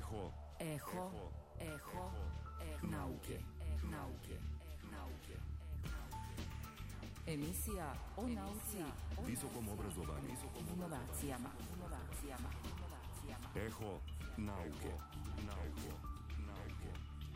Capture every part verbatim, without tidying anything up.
Eho, eho, eho, eho nauke, nauke, nauke. Emisija o nauci, visokom obrazovanju, inovacijama, inovacijama. Eho nauke, nauke, nauke.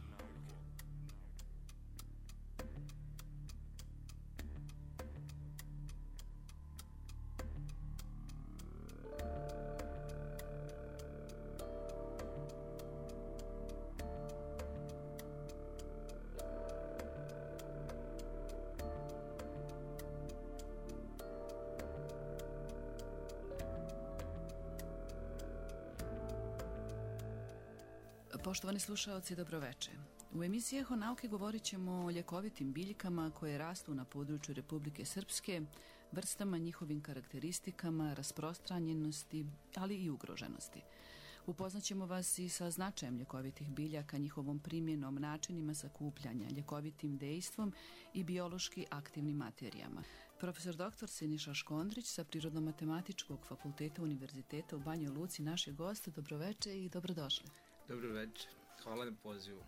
Poštovani slušaoci, dobroveče. U emisiji Eho nauke govorit ćemo o ljekovitim biljkama koje rastu na području Republike Srpske, vrstama, njihovim karakteristikama, rasprostranjenosti, ali i ugroženosti. Upoznat ćemo vas i sa značajem ljekovitih biljaka, njihovom primjenom, načinima sakupljanja, ljekovitim dejstvom i biološki aktivnim materijama. Profesor doktor Siniša Škondrić sa Prirodno-matematičkog fakulteta Univerziteta u Banjoj Luci, naš je gost. Dobroveče i dobrodošli. Dobro večer, hvala na pozivu.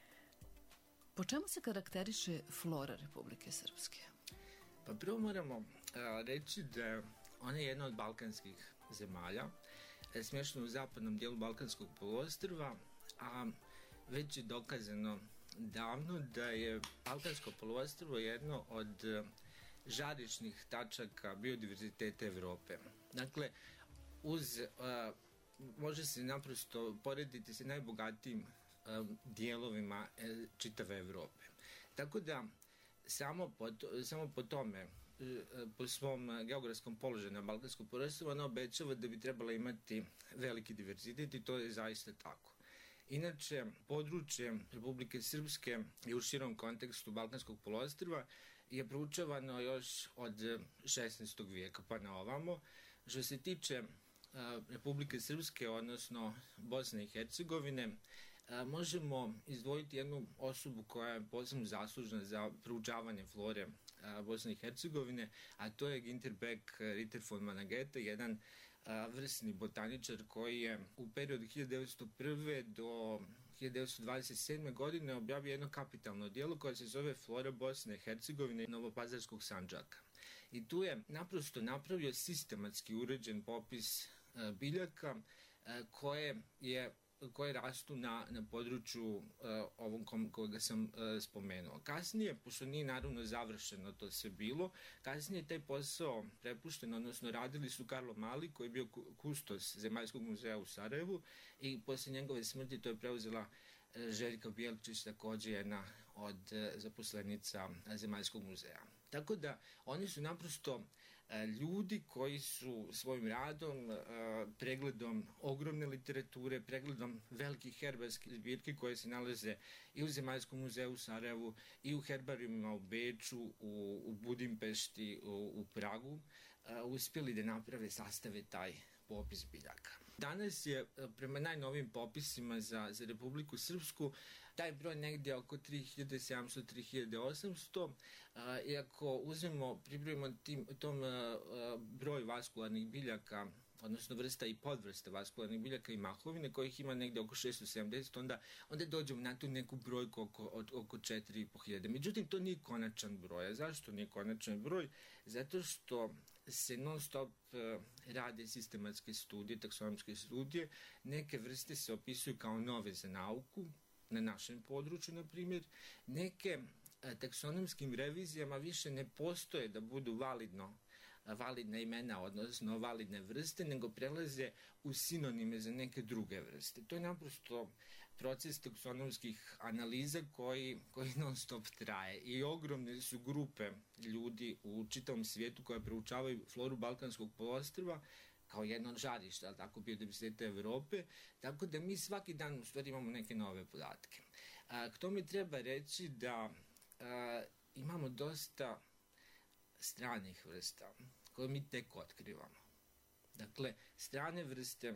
Po čemu se karakteriše flora Republike Srpske? Pa prvo moramo a, reći da je ona jedna od balkanskih zemalja, je smještena u zapadnom dijelu Balkanskog poluostrva, a već je dokazano davno da je Balkansko poluostrvo jedno od žarišnih tačaka biodiverziteta Evrope. Dakle, uz... A, može se naprosto porediti sa najbogatijim um, dijelovima e, čitave Evrope. Tako da samo po, to, samo po tome, e, po svom geografskom položaju na Balkanskom poluostrvu, ona obećava da bi trebala imati veliki diverzitet i to je zaista tako. Inače, područje Republike Srpske je u širom kontekstu Balkanskog poluostrva je proučavano još od šesnaestog vijeka pa na ovamo. Što se tiče Republike Srpske, odnosno Bosne i Hercegovine, možemo izdvojiti jednu osobu koja je posebno zaslužna za proučavanje flore Bosne i Hercegovine, a to je Ginter Beck Ritter von Manageta, jedan vrsni botaničar koji je u periodu hiljadu devetsto prve do hiljadu devetsto dvadeset sedme godine objavio jedno kapitalno djelo koje se zove Flora Bosne i Hercegovine i Novopazarskog Sandžaka. I tu je naprosto napravio sistematski uređen popis e, biljaka e, koje je koje rastu na, na području e, ovom kom, koga sam e, spomenuo. Kasnije, pošto nije naravno završeno to sve bilo, kasnije taj posao prepušten, odnosno radili su Karlo Mali, koji je bio kustos Zemaljskog muzeja u Sarajevu, i posle njegove smrti to je preuzela e, Željka Bjelčić, također jedna od e, zaposlenica Zemaljskog muzeja. Tako da oni su naprosto e, ljudi koji su svojim radom, e, pregledom ogromne literature, pregledom velikih herbarskih zbirki koje se nalaze i u Zemaljskom muzeju u Sarajevu i u herbarijumima u Beču, u, u Budimpešti, u, u Pragu, e, uspjeli da naprave, sastave taj popis biljaka. Danas je prema najnovijim popisima za, za Republiku Srpsku taj broj negdje oko tri hiljade sedamsto do tri hiljade osamsto, a, i ako uzmemo, pribrojimo tim, tom a, a, broj vaskularnih biljaka, odnosno vrsta i podvrsta vaskularnih biljaka i mahovine, kojih ima negdje oko šesto sedamdeset, onda, onda dođemo na tu neku brojku oko, od, oko četiri i po hiljade. Međutim, to nije konačan broj. A zašto nije konačan broj? Zato što se non stop uh, rade sistematske studije, taksonomske studije. Neke vrste se opisuju kao nove za nauku, na našem području, na primjer. Neke uh, taksonomskim revizijama više ne postoje da budu validno validne imena, odnosno validne vrste, nego prelaze u sinonime za neke druge vrste. To je naprosto proces taksonomskih analiza koji, koji non stop traje i ogromne su grupe ljudi u čitavom svijetu koje proučavaju floru Balkanskog poluostrva kao jedno od žarišta, tako biodiverziteta Evrope, tako da mi svaki dan u stvari imamo neke nove podatke. A, k tome treba reći da a, imamo dosta stranih vrsta koje mi tek otkrivamo. Dakle, strane vrste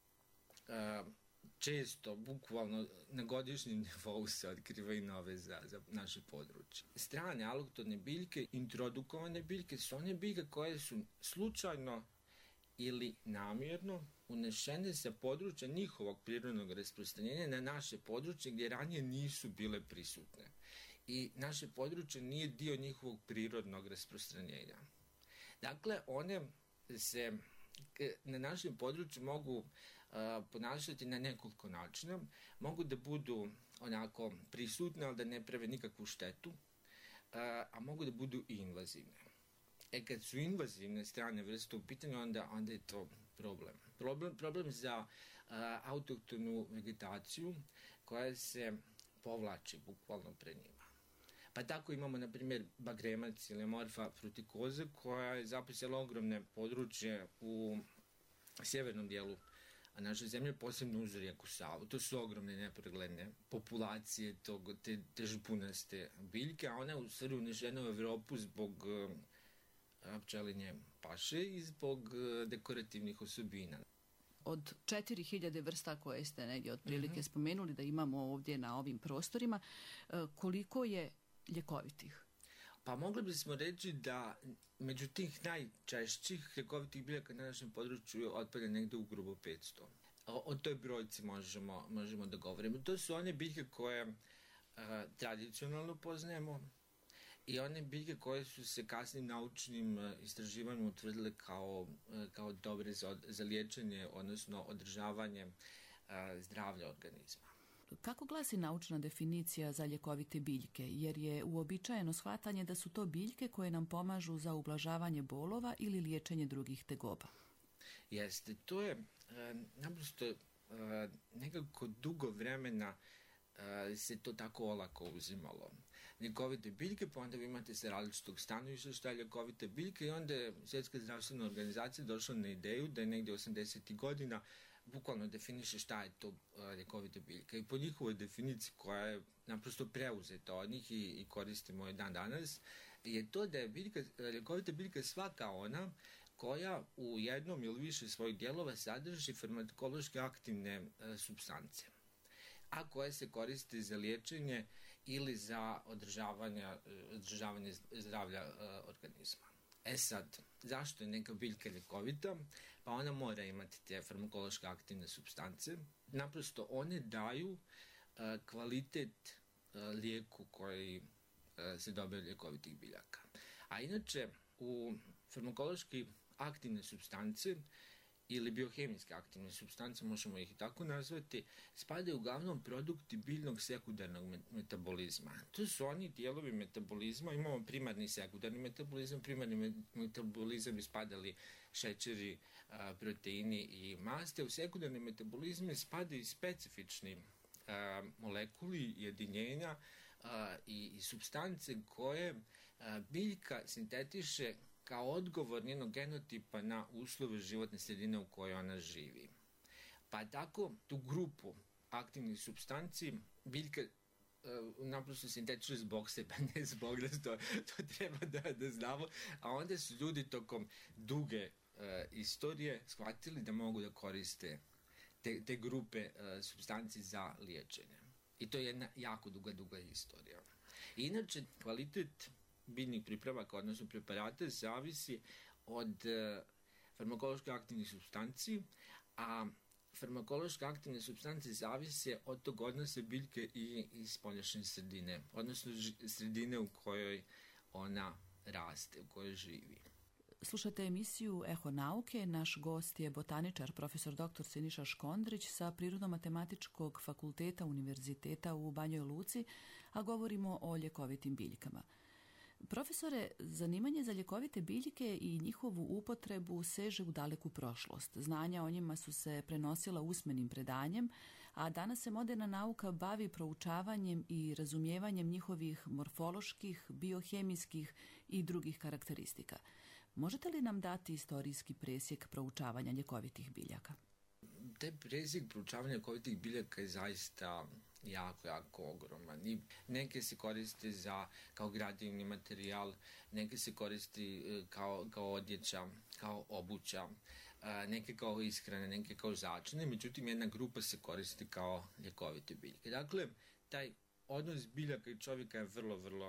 a, često, bukvalno na godišnjem nivou se otkrivaju nove za, za naše područje. Strane aloktone biljke, introdukovane biljke, su one biljke koje su slučajno ili namjerno unešene sa područja njihovog prirodnog rasprostranjenja na naše područje gdje ranije nisu bile prisutne. I naše područje nije dio njihovog prirodnog rasprostranjenja. Dakle, one se na našem području mogu uh, ponašati na nekoliko načina. Mogu da budu onako prisutne, ali da ne prave nikakvu štetu, uh, a mogu da budu i invazivne. E kad su invazivne strane vrste u pitanju, onda, onda je to problem. Problem, problem za uh, autohtonu vegetaciju koja se povlači bukvalno pre njima. Pa tako imamo, na primjer, bagremac ili morfa frutikoza koja je zaposjela ogromne područje u sjevernom dijelu naše zemlje, posebno uz rijeku Savu. To su ogromne nepregledne populacije tog, te, te žbunaste biljke, a ona je u stvari unešena u Evropu zbog pčelinje paše i zbog dekorativnih osobina. Od četiri hiljade vrsta koje ste negdje otprilike mm-hmm. spomenuli da imamo ovdje na ovim prostorima, koliko je ljekovitih? Pa mogli bismo reći da među tih najčešćih ljekovitih biljaka na našem području otpada negde u grubo petsto. O, o toj brojci možemo, možemo da govorimo. To su one biljke koje a, tradicionalno poznajemo i one biljke koje su se kasnim naučnim istraživanjem utvrdile kao, kao dobre za, za liječenje, odnosno održavanje a, zdravlja organizma. Kako glasi naučna definicija za ljekovite biljke? Jer je uobičajeno shvatanje da su to biljke koje nam pomažu za ublažavanje bolova ili liječenje drugih tegoba. Jeste, to je e, naprosto e, nekako dugo vremena e, se to tako olako uzimalo. Ljekovite biljke, pa onda vi imate se različitog stanovišta šta je ljekovite biljke i onda je Svjetska zdravstvena organizacija došla na ideju da je negdje osamdesetih godina bukvalno definiše šta je to uh, ljekovita biljka. I po njihovoj definiciji koja je naprosto preuzeta od njih i, i koristimo je dan danas, je to da je biljka, ljekovita biljka svaka ona koja u jednom ili više svojih dijelova sadrži farmakološki aktivne uh, supstance, a koje se koriste za liječenje ili za održavanje, uh, održavanje zdravlja uh, organizma. E sad, zašto je neka biljka ljekovita? Pa ona mora imati te farmakološke aktivne supstance. Naprosto one daju uh, kvalitet uh, lijeku koji uh, se dobije od ljekovitih biljaka. A inače, u farmakološki aktivne supstance ili biohemijske aktivne supstance, možemo ih i tako nazvati, spadaju uglavnom produkti biljnog sekundarnog metabolizma. To su oni dijelovi metabolizma, imamo primarni i sekundarni metabolizam. Primarni metabolizam ispadali šećeri, a, proteini i maste. U sekundarni metabolizme spadaju specifični a, molekuli, jedinjenja a, i, i supstance koje a, biljka sintetiše kao odgovor njenog genotipa na uslove životne sredine u kojoj ona živi. Pa tako tu grupu aktivnih supstanci biljka uh, naprosto sintetiče zbog sebe, ne zbog da to, to treba da, da znamo, a onda su ljudi tokom duge uh, istorije shvatili da mogu da koriste te, te grupe uh, supstanci za liječenje. I to je jedna jako duga, duga istorija. Inače, kvalitet biljnih pripravaka, odnosno preparata, zavisi od e, farmakološke aktivnih supstanci, a farmakološke aktivne supstance zavise od tog odnosa biljke i, i spoljašnje sredine, odnosno ž, sredine u kojoj ona raste, u kojoj živi. Slušate emisiju Eho nauke. Naš gost je botaničar, profesor doktor Siniša Škondrić sa Prirodno-matematičkog fakulteta Univerziteta u Banjoj Luci, a govorimo o ljekovitim biljkama. Profesore, zanimanje za ljekovite biljke i njihovu upotrebu seže u daleku prošlost. Znanja o njima su se prenosila usmenim predanjem, a danas se moderna nauka bavi proučavanjem i razumijevanjem njihovih morfoloških, biohemijskih i drugih karakteristika. Možete li nam dati istorijski presjek proučavanja ljekovitih biljaka? Taj presjek proučavanja ljekovitih biljaka je zaista jako, jako ogroman. I neke se koriste za, kao gradivni materijal, neke se koristi kao, kao odjeća, kao obuća, neke kao ishrane, neke kao začine, međutim jedna grupa se koristi kao ljekovite biljke. Dakle, taj odnos biljaka i čovjeka je vrlo, vrlo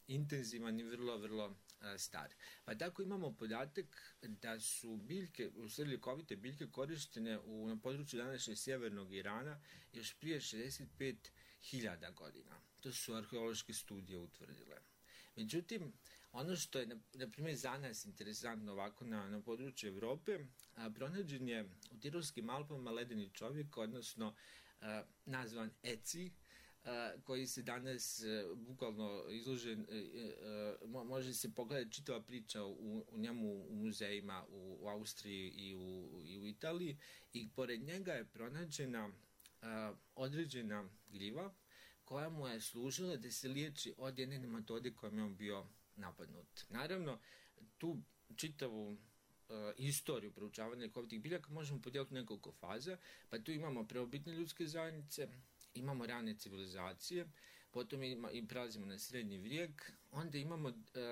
intenzivan i vrlo, vrlo a, star. Pa tako imamo podatak da su biljke, u stvari ljekovite biljke korištene u, na području današnjeg sjevernog Irana još prije šezdeset pet hiljada godina. To su arheološke studije utvrdile. Međutim, ono što je, na, na primjer, za nas interesantno ovako na, na području Evrope, a, pronađen je u Tirolskim Alpama ledeni čovjek, odnosno a, nazvan Eci, a, koji se danas a, bukvalno izložen, a, a, može se pogledati čitava priča u, u njemu u muzejima u, u Austriji i u, i u Italiji, i pored njega je pronađena a, određena gljiva koja mu je služila da se liječi od jedne nematode kojom je on bio napadnut. Naravno, tu čitavu uh, istoriju proučavanja ljekovitih biljaka možemo podijeliti u nekoliko faza, pa tu imamo prvobitne ljudske zajednice, imamo rane civilizacije, potom ima, i prelazimo na srednji vijek, onda imamo uh,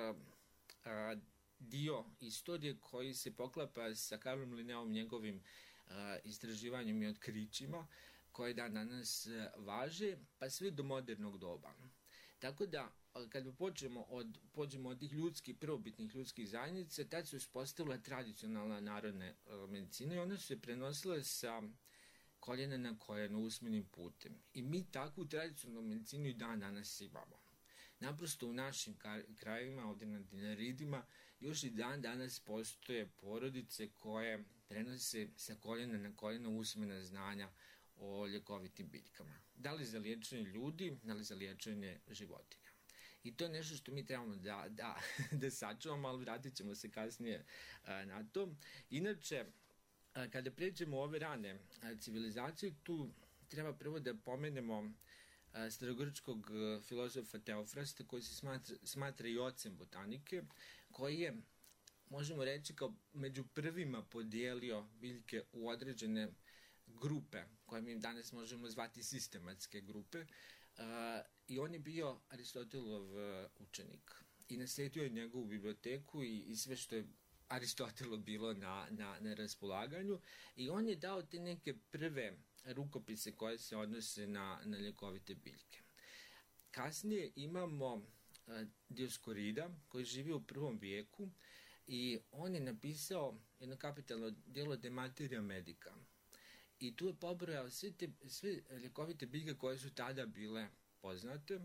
uh, dio istorije koji se poklapa sa Karlom Linneom, njegovim uh, istraživanjem i otkrićima, koje dan danas važe, pa sve do modernog doba. Tako da, kad počnemo od, pođemo od tih ljudskih, prvobitnih ljudskih zajednica, tad se uspostavila tradicionalna narodna uh, medicina i ona se prenosila sa koljena na koljeno usmenim putem. I mi takvu tradicionalnu medicinu i dan danas imamo. Naprosto u našim krajevima, ovdje na Dinaridima, još i dan danas postoje porodice koje prenose sa koljena na koljeno usmena znanja o ljekovitim biljkama. Da li za liječenje ljudi, da li za liječenje životinja. I to je nešto što mi trebamo da, da, da sačuvamo, ali vratit ćemo se kasnije a, na to. Inače, a, kada pređemo u ove rane a, civilizacije, tu treba prvo da pomenemo a, starogrčkog a, filozofa Teofrasta, koji se smatra, smatra i ocem botanike, koji je, možemo reći, kao među prvima podijelio biljke u određene grupe, koje mi danas možemo zvati sistematske grupe, uh, i on je bio Aristotelov uh, učenik i naslijedio je njegovu biblioteku i, i sve što je Aristotelu bilo na, na, na raspolaganju, i on je dao te neke prve rukopise koje se odnose na, na ljekovite biljke. Kasnije imamo uh, Dioskorida, koji živi u prvom vijeku, i on je napisao jedno kapitalno djelo De Materia Medica. I tu je pobrojao sve, te, sve ljekovite biljke koje su tada bile poznate,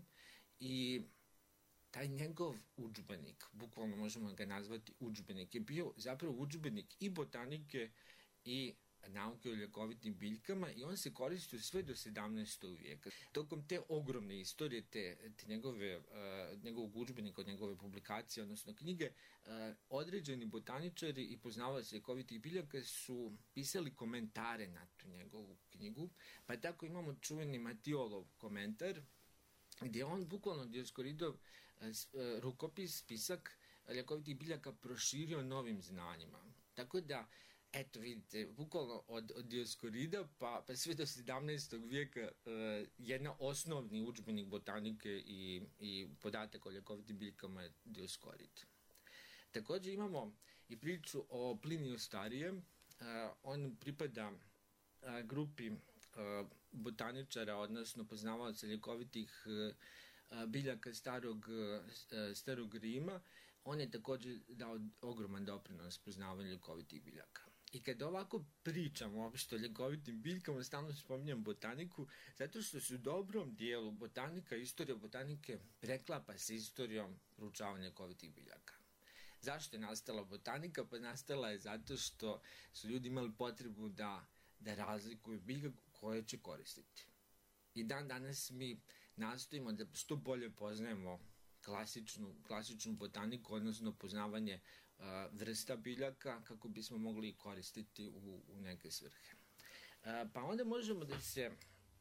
i taj njegov udžbenik, bukvalno možemo ga nazvati udžbenik, je bio zapravo udžbenik i botanike i nauke o ljekovitim biljkama, i on se koristio sve do sedamnaestog vijeka. Tokom te ogromne istorije, te, te njegove, uh, njegovog udžbenika, njegove publikacije, odnosno knjige, uh, određeni botaničari i poznavaoci ljekovitih biljaka su pisali komentare na tu njegovu knjigu, pa tako imamo čuveni Matiolov komentar, gdje on bukvalno Dioskoridov uh, rukopis, spisak ljekovitih biljaka proširio novim znanjima. Tako da, eto vidite, bukvalno od, od Dioskorida pa, pa sve do sedamnaestog vijeka uh, jedna osnovni udžbenik botanike i, i podatak o ljekovitim biljkama je Dioskorid. Također imamo i priču o Pliniju Starijem. Uh, on pripada uh, grupi uh, botaničara, odnosno poznavaoca ljekovitih uh, biljaka starog, uh, starog Rima. On je također dao ogroman doprinos poznavanju ljekovitih biljaka. I kad ovako pričam uopšte o ljekovitim biljkama, stalno spominjam botaniku, zato što se u dobrom dijelu botanika, istorija botanike preklapa sa istorijom proučavanja ljekovitih biljaka. Zašto je nastala botanika? Pa nastala je zato što su ljudi imali potrebu da, da razlikuju biljke koje će koristiti. I dan danas mi nastojimo da što bolje poznajemo klasičnu, klasičnu botaniku, odnosno poznavanje uh, vrsta biljaka, kako bismo mogli koristiti u, u neke svrhe. Uh, pa onda možemo da se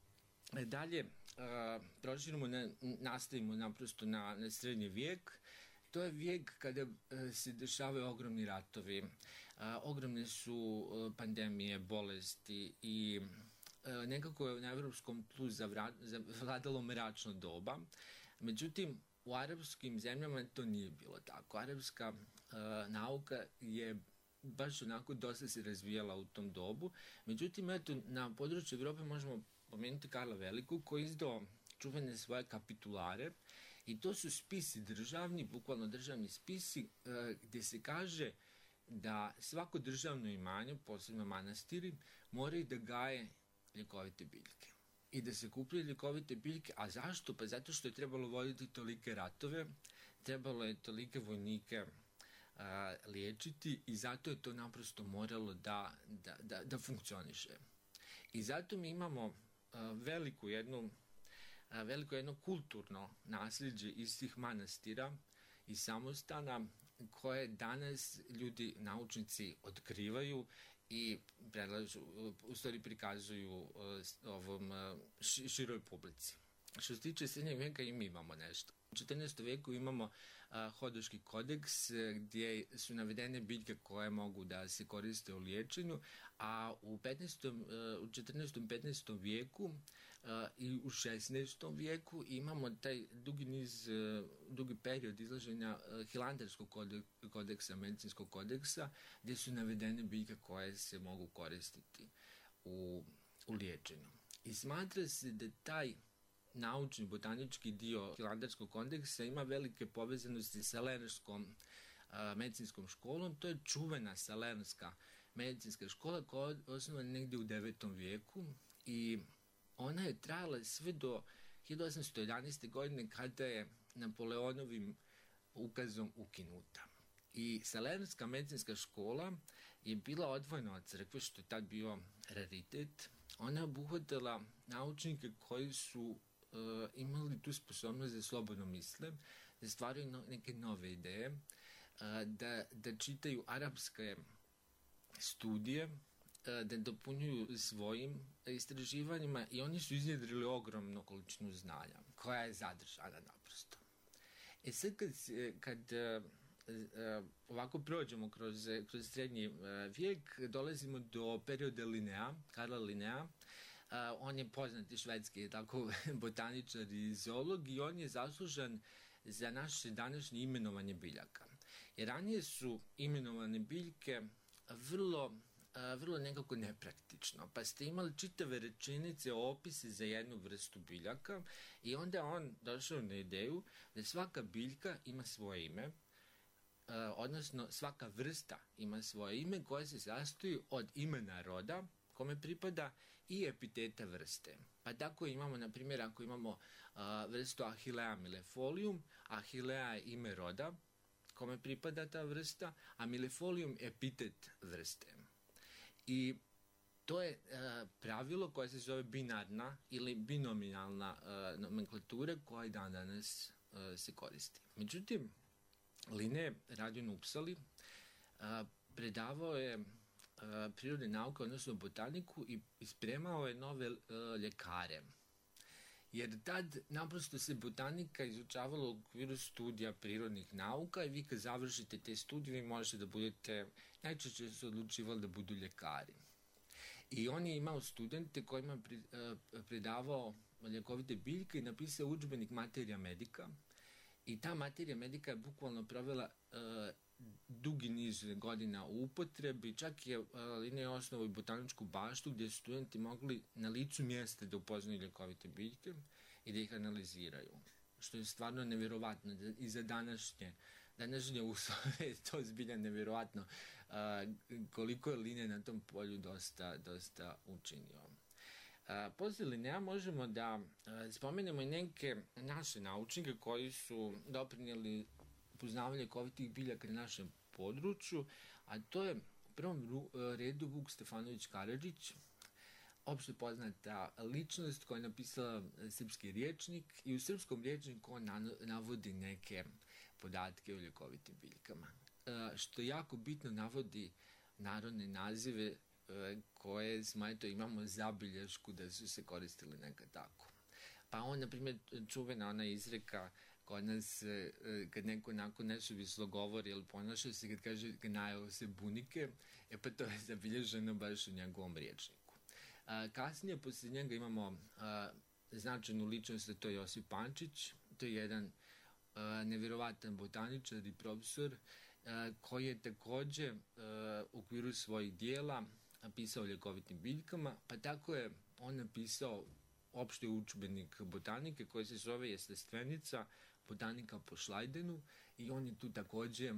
dalje uh, proširimo, na, nastavimo naprosto na, na srednji vijek. To je vijek kada uh, se dešavaju ogromni ratovi, uh, ogromne su uh, pandemije, bolesti, i uh, nekako je na evropskom tlu zavladalo mračno doba. Međutim, u arapskim zemljama to nije bilo tako. Arapska uh, nauka je baš onako dosta se razvijala u tom dobu. Međutim, eto, na području Evrope možemo pomenuti Karla Velikog, koji izdao čuvene svoje kapitulare, I to su spisi državni, bukvalno državni spisi, e, gdje se kaže da svako državno imanje, posebno manastiri, moraju da gaje ljekovite biljke. I da se kupljaju ljekovite biljke. A zašto? Pa zato što je trebalo voditi tolike ratove, trebalo je tolike vojnike a, liječiti i zato je to naprosto moralo da, da, da, da funkcioniše. I zato mi imamo a, veliku jednu, a, veliko jedno kulturno nasljeđe iz tih manastira i samostana koje danas ljudi, naučnici otkrivaju i predlažu, u stvari prikazuju uh, ovom uh, široj publici. Što se tiče srednjeg vijeka i mi imamo nešto. U četrnaestom vijeku imamo uh, Hodoški kodeks gdje su navedene biljke koje mogu da se koriste u liječenju, a u, petnaestom, uh, u četrnaestom i petnaestom vijeku uh, i u šesnaestom vijeku imamo taj dugi niz, uh, dugi period izlaženja uh, Hilandarskog kodeksa, medicinskog kodeksa, gdje su navedene biljke koje se mogu koristiti u, u liječenju. I smatra se da taj naučni botanički dio Hilandarskog kodeksa ima velike povezanosti sa Lernerskom uh, medicinskom školom. To je čuvena Salernska medicinska škola koja je osnovana negdje u devetom vijeku i ona je trajala sve do hiljadu osamsto jedanaeste. godine kada je Napoleonovim ukazom ukinuta. I Salernska medicinska škola je bila odvojena od crkve, što je tad bio raritet. Ona je obuhvatila naučnike koji su Uh, imali tu sposobnost da slobodno misle, da stvaraju no, neke nove ideje, uh, da, da čitaju arapske studije, uh, da dopunjuju svojim istraživanjima i oni su iznjedrili ogromnu količinu znanja koja je zadržana naprosto. E sad kad, kad uh, uh, ovako prođemo kroz, kroz srednji uh, vijek, dolazimo do perioda Linnea, Karla Linnea. Uh, on je poznati švedski tako, botaničar i zoolog i on je zaslužan za naše današnje imenovanje biljaka. Jer ranije su imenovane biljke vrlo, uh, vrlo nekako nepraktično, pa ste imali čitave rečenice, opise za jednu vrstu biljaka i onda on došao na ideju da svaka biljka ima svoje ime, uh, odnosno svaka vrsta ima svoje ime koje se sastoji od imena roda kome pripada i epiteta vrste. Pa tako imamo, na primjer, ako imamo uh, vrstu Achillea millefolium, Achillea je ime roda kome pripada ta vrsta, a millefolium epitet vrste. I to je uh, pravilo koje se zove binarna ili binominalna uh, nomenklatura koja i dan danas uh, se koristi. Međutim, Linné radio u Upsali, uh, predavao je Uh, prirodne nauke, odnosno botaniku i, i spremao je nove uh, ljekare. Jer tad naprosto se botanika izučavala u okviru studija prirodnih nauka i vi kad završite te studije vi možete da budete, najčešće su odlučivali da budu ljekari. I on je imao studente kojima pri, uh, predavao ljekovite biljke i napisao udžbenik Materia Medica i ta Materia Medica je bukvalno provela uh, dugi niz godina u upotrebi, čak je uh, Linné osnovao i botaničku baštu gdje su studenti mogli na licu mjesta da upoznaju ljekovite biljke i da ih analiziraju. Što je stvarno nevjerovatno i za današnje, današnje uslove je to zbilja nevjerovatno uh, koliko je Linné na tom polju dosta, dosta učinio. Uh, posle Linnea možemo da uh, spomenemo i neke naše naučnike koji su doprinijeli poznavanje ljekovitih biljaka na našem području, a to je u prvom redu Vuk Stefanović Karadžić, opšte poznata ličnost koja je napisala srpski rječnik i u srpskom rječniku on navodi neke podatke o ljekovitim biljkama. Što jako bitno navodi narodne nazive koje smo, eto, imamo zabilješku da su se koristili nekad tako. Pa on, na primjer, čuvena ona izreka kod nas, kad neko nakon nesuvislo govori ili ponaša se, kad kaže gnajao se bunike, e pa to je zabilježeno baš u njegovom rječniku. A, kasnije, poslije njega imamo a, značajnu ličnost, a to je Josip Pančić, to je jedan a, nevjerovatan botaničar i profesor a, koji je također a, u okviru svojih dijela pisao o ljekovitim biljkama, pa tako je on napisao opšti udžbenik botanike koji se zove Jestestvenica botanika po Schleidenu i on je tu također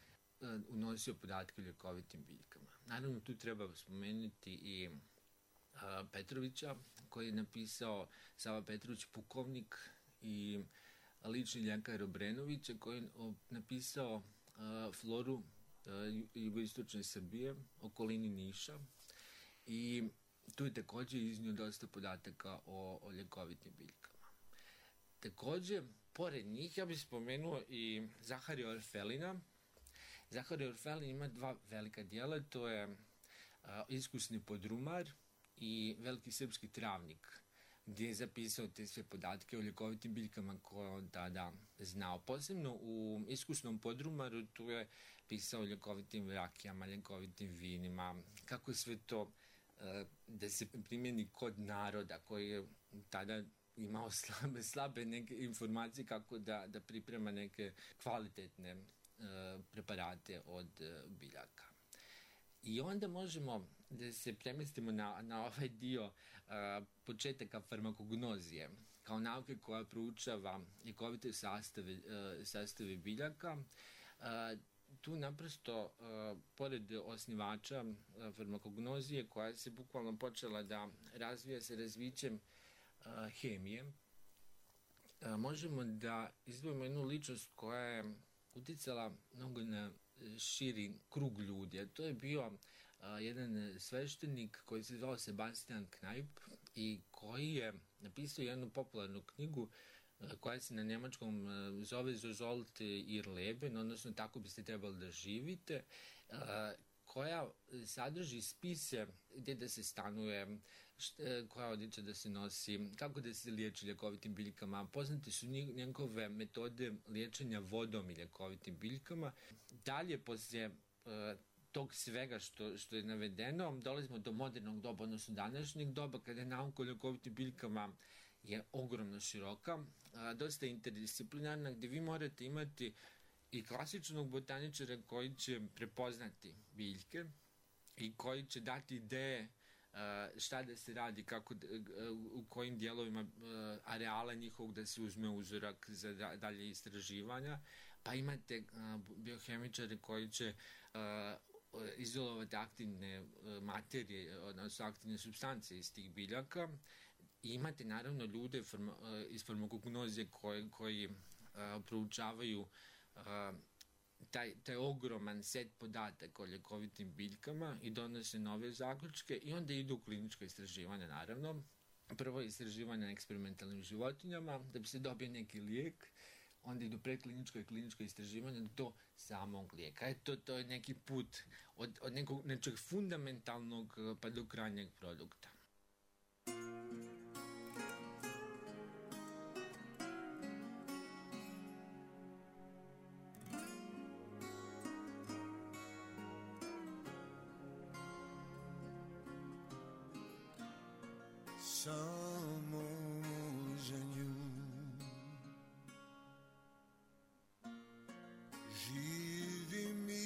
unosio podatke o ljekovitim biljkama. Naravno, tu treba spomenuti i a, Petrovića, koji je napisao, Sava Petrović, pukovnik, i lični ljekar Obrenovića, koji je napisao a, floru a, jugoistočne Srbije, okolini Niša, i tu je također iznio dosta podataka o, o ljekovitim biljkama. Također, pored njih, ja bih spomenuo i Zaharija Orfelina. Zaharij Orfelin ima dva velika dijela, to je a, iskusni podrumar i veliki srpski travnik, gdje je zapisao te sve podatke o ljekovitim biljkama koje on tada znao. Posebno u iskusnom podrumaru tu je pisao o ljekovitim rakijama, ljekovitim vinima, kako je sve to a, da se primjeni kod naroda koji je tada imao slabe, slabe neke informacije kako da, da priprema neke kvalitetne preparate od biljaka. I onda možemo da se premestimo na, na ovaj dio uh, početaka farmakognozije, kao nauke koja proučava ljekovite sastave, uh, sastave biljaka. Uh, tu naprosto, uh, pored osnivača uh, farmakognozije, koja se bukvalno počela da razvija sa razvićem uh, hemije, uh, možemo da izdvojimo jednu ličnost koja je uticala mnogo na širi krug ljudi. A to je bio a, jedan sveštenik koji se zvao Sebastian Knajp i koji je napisao jednu popularnu knjigu a, koja se na njemačkom a, zove So sollt ihr leben, odnosno tako biste trebali da živite, a, koja sadrži spise gdje da se stanuje, šta, koja odjeća da se nosi, kako da se liječi ljekovitim biljkama. Poznate su njegove metode liječenja vodom i ljekovitim biljkama. Dalje, poslije uh, tog svega što, što je navedeno, dolazimo do modernog doba, odnosno današnjeg doba, kada je nauka o ljekovitim biljkama je ogromno široka, uh, dosta interdisciplinarna, gdje vi morate imati i klasičnog botaničara koji će prepoznati biljke i koji će dati ideje uh, šta da se radi, kako, uh, u kojim dijelovima uh, areala njihovog da se uzme uzorak za da, dalje istraživanja. Pa imate uh, biohemičare koji će uh, izolovati aktivne uh, materije, odnosno aktivne supstance iz tih biljaka. I imate naravno ljude farma, uh, iz farmakognozije koji, koji uh, proučavaju Uh, taj, taj ogroman set podataka o ljekovitim biljkama i donose nove zaključke i onda idu u kliničko istraživanje, naravno. Prvo je istraživanje na eksperimentalnim životinjama, da bi se dobio neki lijek, onda idu prekliničko i kliničko istraživanje do samog lijeka. Eto, to je neki put od, od nekog, nečeg fundamentalnog pa do krajnjeg produkta. Samo za nju živim i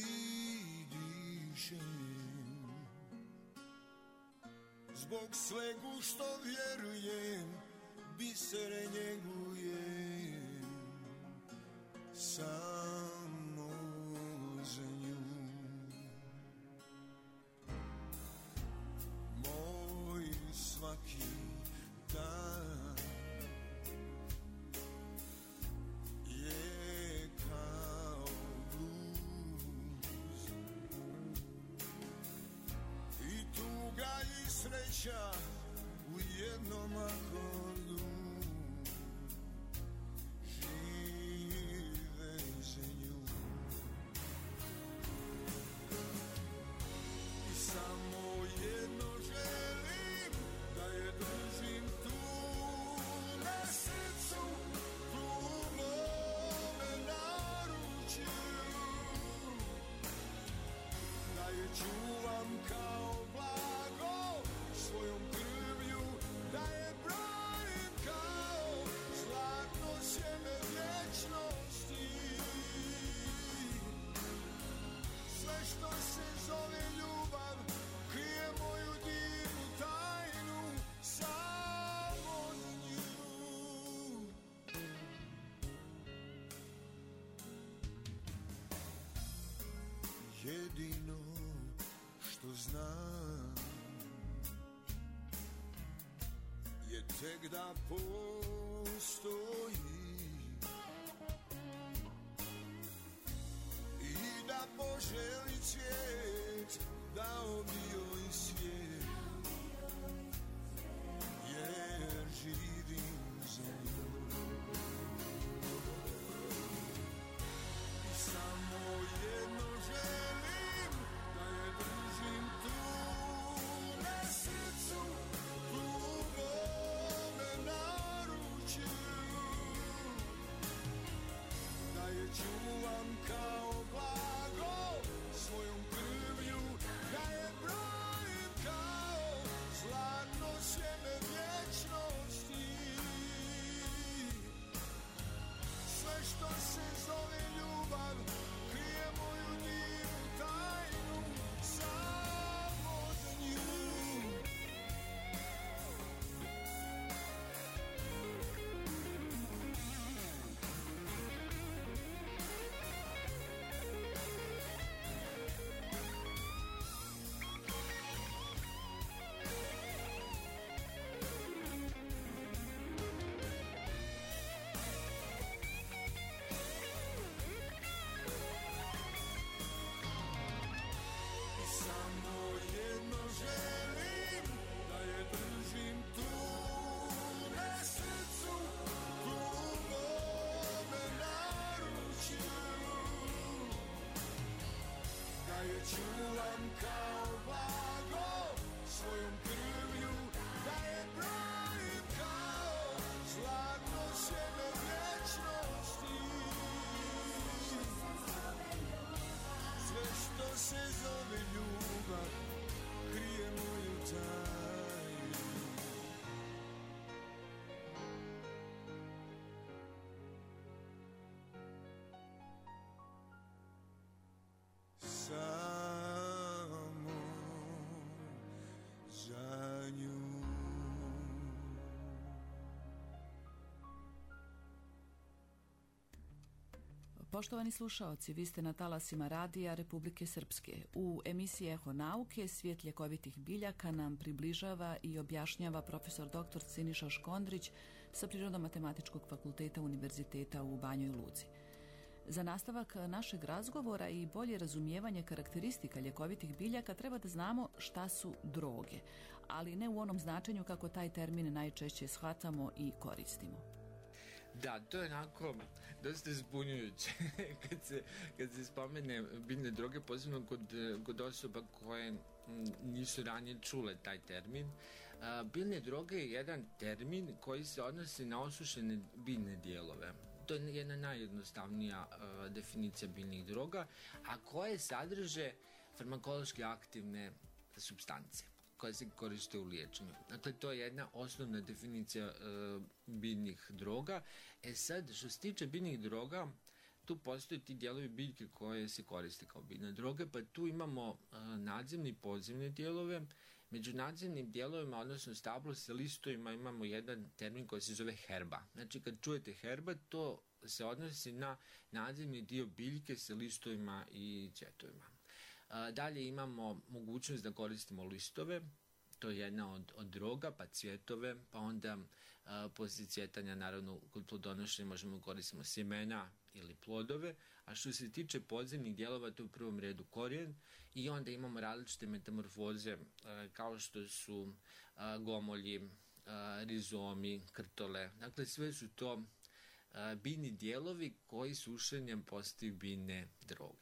dišem, zbog svegu što vjerujem, bisere njegujem, samo za nju. Moj svaki dan je kao bluz i tuga i sreća u jednom akordu žive za nju. I samo jedno želim, da je držim tu na srcu, tu u mome naručju, da je čuvam kao blago svojom krvlju, da je branim kao zlatno sjeme vječnosti. Sve što se zove ljubav krije moju divnu tajnu, samo za nju. jedino što znam je tek da postoji i da poželi cvijet dao mi joj svijet, jer živim za nju. I samo jedno želim, da je držim tu na srcu, tu u mome naručju, da je čuvam kao blago svojom krvlju, da je brojim kao zlatno sjeme vječnosti. Sve što se zove ljubav krije moju divnu tajnu, samo za nju. Samo jedno želim, da je držim tu na srcu, tu u mome naručju, da je čuvam kao blago svojom krvlju, da je brojim kao zlatno sjeme vječnosti. Sve što se zove ljubav krije moju tajnu. Samo za nju. Poštovani slušaoci, vi ste na talasima Radija Republike Srpske. U emisiji Eho nauke svijet ljekovitih biljaka nam približava i objašnjava profesor doktor Siniša Škondrić sa Prirodno-matematičkog fakulteta Univerziteta u Banjoj Luci. Za nastavak našeg razgovora i bolje razumijevanje karakteristika ljekovitih biljaka treba da znamo šta su droge, ali ne u onom značenju kako taj termin najčešće shvatamo i koristimo. Da, to je onako dosta zbunjujuće kad se, kad se spomene biljne droge, posebno kod, kod osoba koje m, nisu ranije čule taj termin. A, biljne droge je jedan termin koji se odnosi na osušene biljne dijelove. To je jedna najjednostavnija a, definicija biljnih droga, a koje sadrže farmakološki aktivne supstance koje se koriste u liječenju. Dakle, to je jedna osnovna definicija e, biljnih droga. E sad, što se tiče biljnih droga, tu postoje ti dijelovi biljke koje se koriste kao biljne droge, pa tu imamo e, nadzemne i podzemne dijelove. Među nadzemnim dijelovima, odnosno stablo sa listovima, imamo jedan termin koji se zove herba. Znači, kad čujete herba, to se odnosi na nadzemni dio biljke sa listovima i cvjetovima. Dalje imamo mogućnost da koristimo listove, to je jedna od, od droga, pa cvjetove, pa onda a, poslije cvjetanja, naravno kod plodonošenja možemo koristimo sjemena ili plodove, a što se tiče podzemnih dijelova, to je u prvom redu korijen i onda imamo različite metamorfoze a, kao što su a, gomolji, a, rizomi, krtole, dakle sve su to a, biljni dijelovi koji sušenjem postaju biljne droge.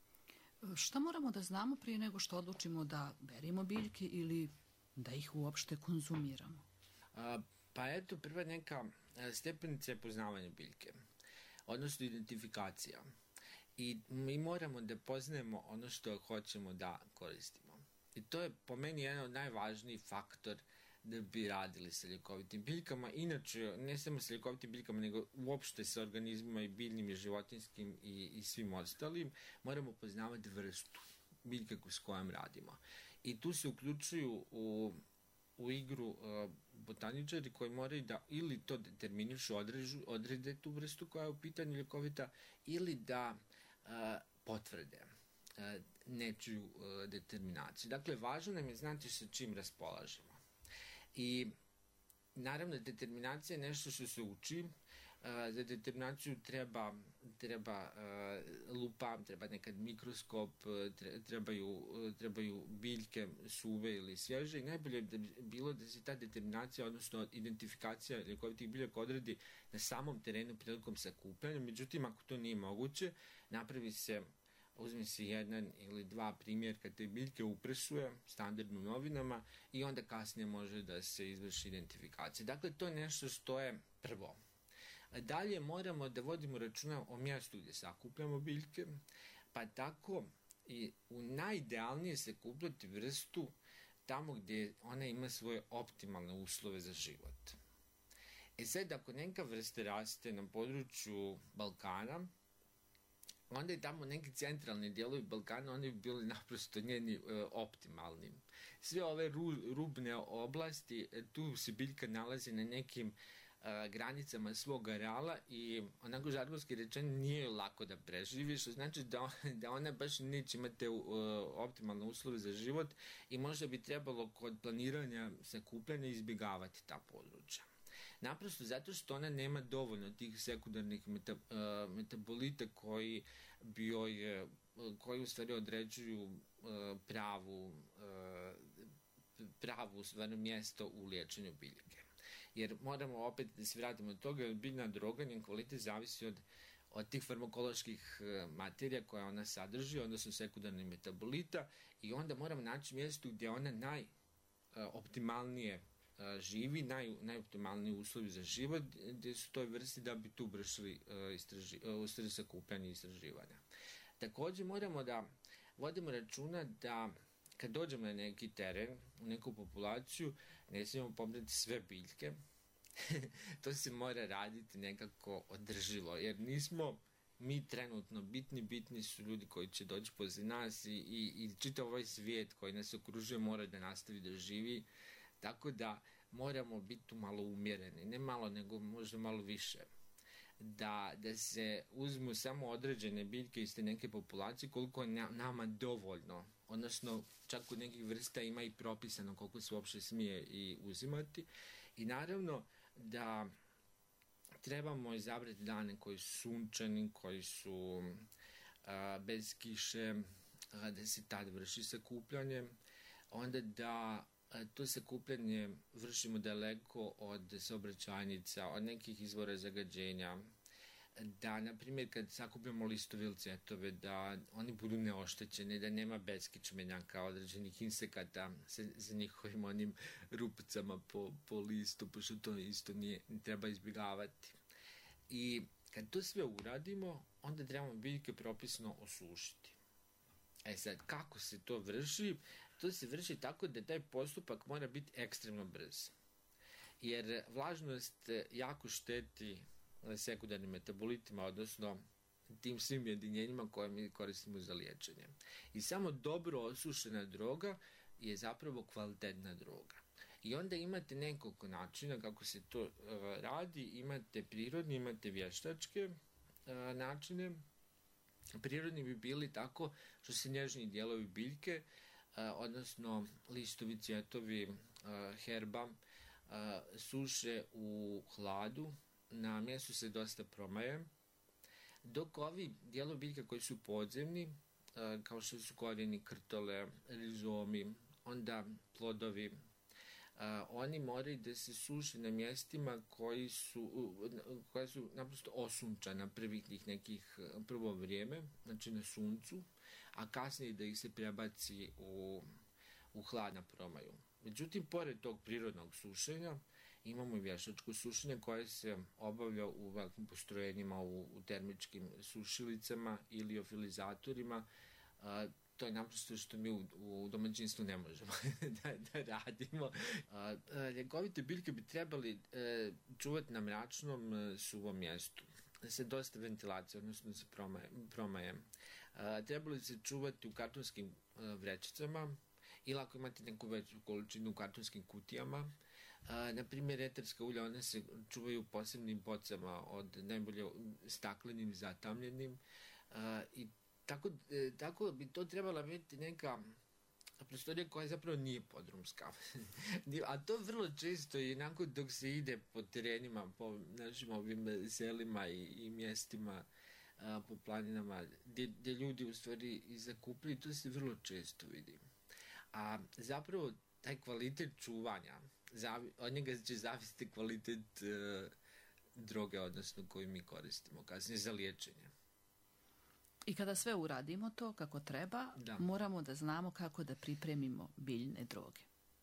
Šta moramo da znamo prije nego što odlučimo da beremo biljke ili da ih uopšte konzumiramo? A, pa eto, prva neka stepenica je poznavanje biljke, odnosno identifikacija. I mi moramo da poznajemo ono što hoćemo da koristimo. I to je po meni jedan od najvažnijih faktor da bi radili sa ljekovitim biljkama. Inače, ne samo sa ljekovitim biljkama, nego uopšte sa organizmima i biljnim i životinskim i, i svim ostalim, moramo poznavati vrstu biljke s kojom radimo. I tu se uključuju u, u igru uh, botaničari koji moraju da ili to determinišu, odrežu, odrede tu vrstu koja je u pitanju ljekovita, ili da uh, potvrde nečiju determinaciju. Dakle, važno nam je znati sa čim raspolažemo. I naravno, determinacija je nešto što se uči. Za determinaciju treba, treba lupa, treba nekad mikroskop, trebaju, trebaju biljke suve ili svježe i najbolje bi bilo da se ta determinacija, odnosno identifikacija ljekovitih biljaka odredi na samom terenu prilikom sakupljanja. Međutim, ako to nije moguće, napravi se, uzme se jedan ili dva primjerka te biljke, upresuje standardnim novinama i onda kasnije može da se izvrši identifikacija. Dakle, to je nešto što je prvo. Dalje moramo da vodimo računa o mjestu gdje sakupljamo biljke, pa tako i u najidealnije sakupljati vrstu tamo gdje ona ima svoje optimalne uslove za život. E sad, ako neka vrsta raste na području Balkana, onda je tamo neki centralni dijelovi Balkana, oni bi bili naprosto njeni e, optimalni. Sve ove ru, rubne oblasti, tu se biljka nalazi na nekim granicama svog areala i onako žargonski rečeno nije lako da preživi, što znači da, da ona baš neće imati uh, optimalne uslove za život i možda bi trebalo kod planiranja sakupljanja izbjegavati ta područja. Naprosto zato što ona nema dovoljno tih sekundarnih meta, uh, metabolita koji bi joj, uh, koji u stvari određuju uh, pravu, uh, pravu stvarno mjesto u liječenju biljke. Jer moramo opet da se vratimo od toga, jer biljna droga, njen kvalitet zavisi od, od tih farmakoloških materija koje ona sadrži, odnosno sekundarnih metabolita, i onda moramo naći mjesto gdje ona najoptimalnije živi, naj, najoptimalniji uslovi za život, gdje su toj vrsti da bi tu vršili istraži, uh, sakupljanje i istraživanja. Također moramo da vodimo računa da kad dođemo na neki teren, u neku populaciju, ne smijemo pomreti sve biljke. To se mora raditi nekako održivo, jer nismo mi trenutno bitni, bitni su ljudi koji će doći poslije nas i, i, i čitav ovaj svijet koji nas okružuje mora da nastavi da živi, tako da moramo biti tu malo umjereni, ne malo, nego možda malo više. Da, da se uzmu samo određene biljke iz te neke populacije koliko je nama dovoljno, odnosno čak kod nekih vrsta ima i propisano koliko se uopšte smije i uzimati. I naravno da trebamo izabrati dane koji su sunčani, koji su a, bez kiše, a, da se tad vrši sakupljanje, onda da a, to sakupljanje vršimo daleko od saobraćajnica, od nekih izvora zagađenja, da, na primjer, kad sakupljamo listove ili cvjetove, da oni budu neoštećeni, da nema beskičmenjaka, određenih insekata sa, sa njihovim onim rupicama po, po listu, pošto to isto nije, treba izbjegavati. I kad to sve uradimo, onda trebamo biljke propisno osušiti. E sad, kako se to vrši? To se vrši tako da taj postupak mora biti ekstremno brz. Jer vlažnost jako šteti sekundarnim metabolitima, odnosno tim svim jedinjenjima koje mi koristimo za liječenje. I samo dobro osušena droga je zapravo kvalitetna droga. I onda imate nekoliko načina kako se to uh, radi, imate prirodni, imate vještačke uh, načine. Prirodni bi bili tako što se nježni dijelovi biljke, uh, odnosno listovi, cvjetovi, uh, herba, uh, suše u hladu, na mjestu se dosta promaje, dok ovi dijelovi biljke koji su podzemni, kao što su korijeni, krtole, rizomi, onda plodovi, oni moraju da se suše na mjestima koji su, koja su naprosto osunčana prvih tih nekih prvo vrijeme, znači na suncu, a kasnije da ih se prebaci u, u hlad na promaju. Međutim, pored tog prirodnog sušenja, imamo i vještačko sušenje koje se obavlja u velikim postrojenjima, u, u termičkim sušilicama ili ofilizatorima. A, to je naprosto što mi u, u domaćinstvu ne možemo da, da radimo. A, a, ljekovite biljke bi trebali a, čuvati na mračnom a, suvom mjestu, sa dosta ventilacije, odnosno sa promaje, promajem. A, trebali se čuvati u kartonskim a, vrećicama ili ako imate neku veću količinu u kartonskim kutijama. A, na primjer, eterska ulja, one se čuvaju u posebnim bocama, od najbolje staklenim, zatamljenim, a, i tako, e, tako bi to trebala biti neka prostorija koja zapravo nije podrumska. A to vrlo često i nakon dok se ide po terenima, po našim ovim selima i, i mjestima, a, po planinama, gdje, gdje ljudi u stvari i zakupljuju, to se vrlo često vidi. A zapravo taj kvalitet čuvanja, zavi, od njega će zavisiti kvalitet e, droge, odnosno koju mi koristimo kasnije za liječenje. I kada sve uradimo to kako treba, da. moramo da znamo kako da pripremimo biljne droge.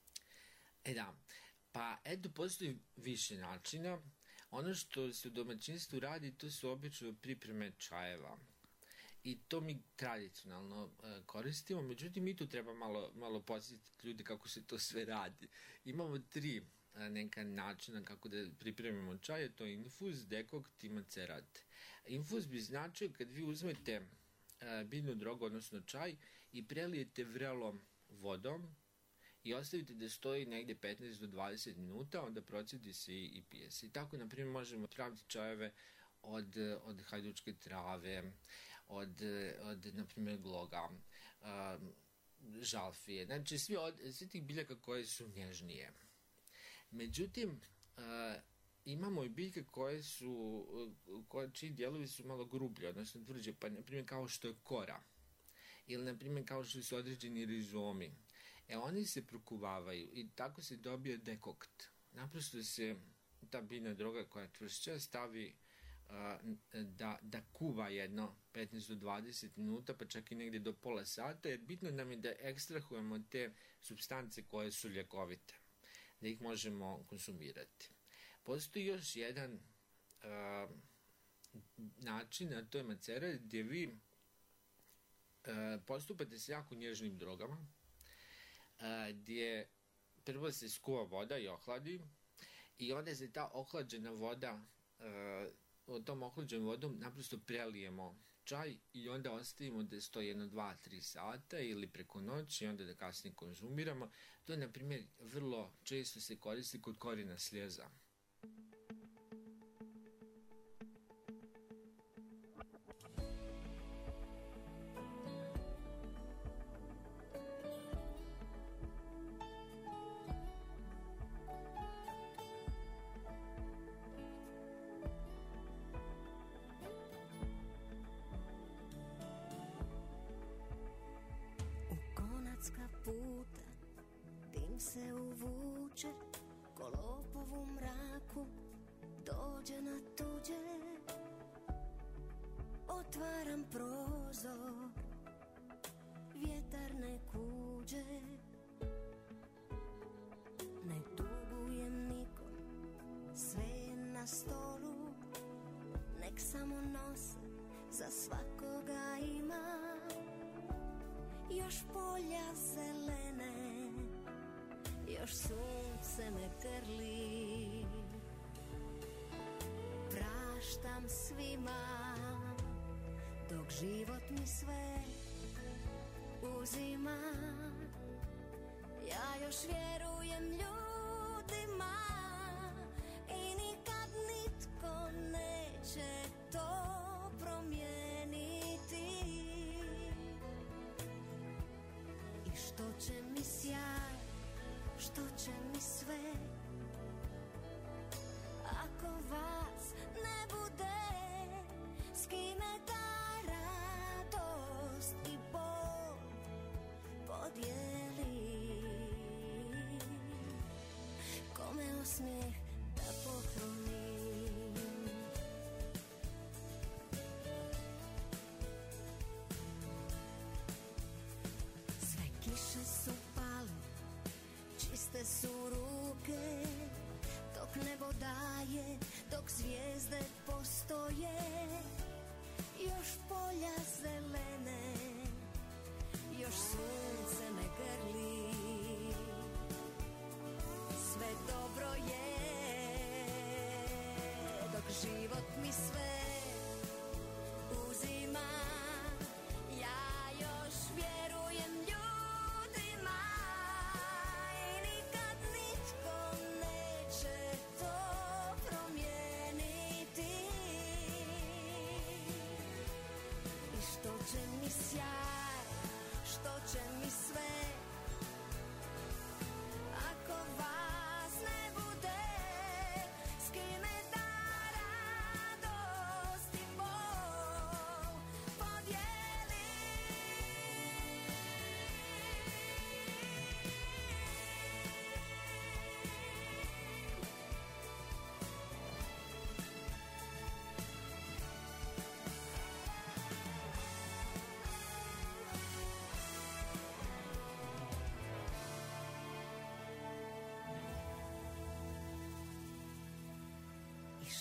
E da, pa eto, postoji više načina. Ono što se u domaćinstvu radi, to su obično pripreme čajeva. I to mi tradicionalno uh, koristimo, međutim i tu treba malo, malo podsjetiti ljudi kako se to sve radi. Imamo tri uh, neka načina kako da pripremimo čaj, to je infuz, dekokt i macerat. Infuz bi značio kad vi uzmete uh, biljnu drogu, odnosno čaj, i prelijete vrelom vodom i ostavite da stoji negdje petnaest do dvadeset minuta, onda procedi se i, i pije se. I tako, na primjer, možemo praviti čajeve od, od hajdučke trave, od, od na primjer, gloga, um, žalfije, znači svi, od, svi tih biljaka koje su nježnije. Međutim, uh, imamo i biljke koje su, koje, čiji dijelovi su malo grublje, odnosno tvrđe, pa na primjer kao što je kora, ili na primjer kao što su određeni rizomi. E, oni se prokuvavaju i tako se dobije dekokt. Naprosto se ta biljna droga koja je čvršća stavi Da, da kuva jedno petnaest do dvadeset minuta, pa čak i negdje do pola sata, jer bitno nam je da ekstrahujemo te supstance koje su ljekovite, da ih možemo konsumirati. Postoji još jedan uh, način, a to je macerat, gdje vi uh, postupate s jako nježnim drogama, uh, gdje prvo se skuva voda i ohladi i onda se ta ohlađena voda uh, od tom ohlađenom vodom naprosto prelijemo čaj i onda ostavimo da stoji jedno dva do tri sata ili preko noći i onda da kasnije konzumiramo. To je, na primjer, vrlo često se koristi kod korijena slijeza. Puta dim se uvuče, ko lopov u mraku dođe na tuđe. Otvaram prozor, vjetar ne kuđe. Ne dugujem nikom, sve je na stolu. Nek samo nose, za svakoga ima. Još polja zelene, još sunce me grli. Praštam svima, dok život mi sve uzima. Ja još vjerujem ljudima i nikad nitko neće to promijeniti. Što će mi sjaj, što će mi sve, ako vas ne bude, s kime ta radost i bol podijeli, kome osmijeh da pohronim. Kiše su pale, čiste su ruke, dok nebo daje, dok zvijezde postoje. Još polja zelene, još sunce me grli. Sve dobro je, dok život mi sve uzima. Ja još vjerujem ljudima i nikad nitko neće to promijeniti. I što će mi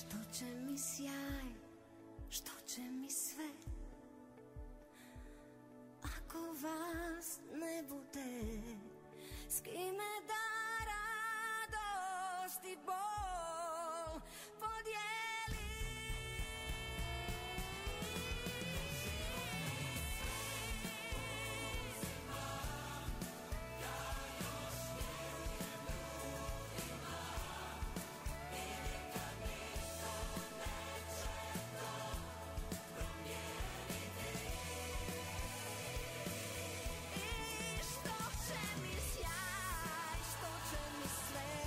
Što će mi sjaj, što će mi sve, ako vas ne bude, s kime da radost i bol podijeli. I što će mi sjaj, što će mi sve,